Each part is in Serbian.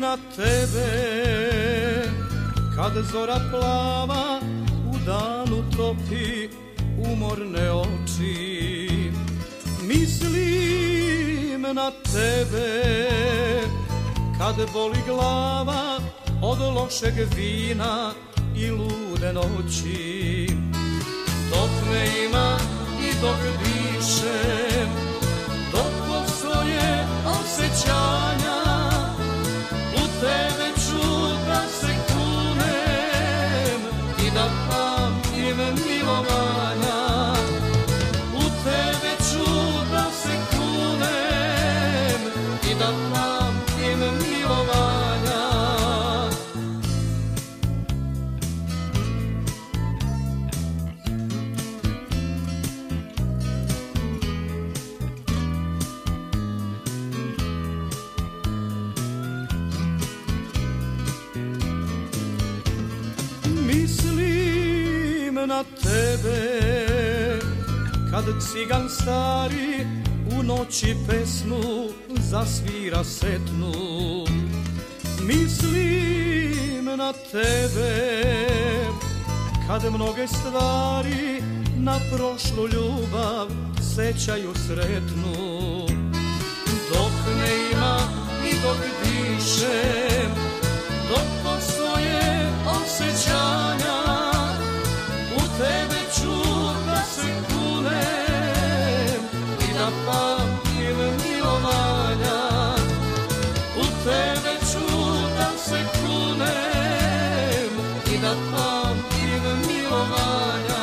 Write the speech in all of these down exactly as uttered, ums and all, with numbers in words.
na tebe, kad zora plava u danu topi umorne oči. Mislim na tebe, kad boli glava od lošeg vina i lude noći. Dok me ima i dok dišem, dok postoje osjećanja, u tebe ću da se kunem i da pamtim milovanja. U tebe ću da se kunem i da pamtim milovanja. Mislim na tebe, kad cigan stari u noći pesmu zasvira setnu. Mislim na tebe, kad mnoge stvari na prošlu ljubav sećaju sretnu. Dok me ima i dok dišem, dok postoje osjećanja, u tebe ću da se kunem i da pamtim milovanja. U tebe ću da se kunem i da pamtim milovanja.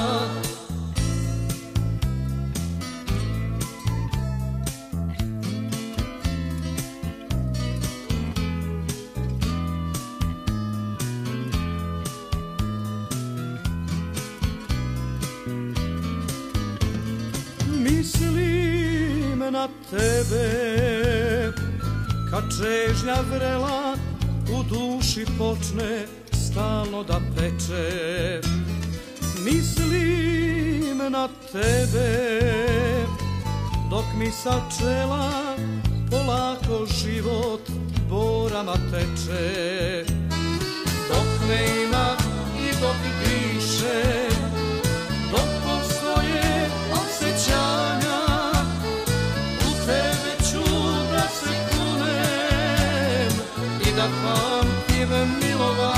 Mislim na tebe, kad čežnja vrela u duši počne stalno da peče. Mislim na tebe, dok mi sa čela polako život borama teče. Dok me ima i dok dišem, dok postoje osjećanja, u tebe ću da se kunem i da pamtim milovanja.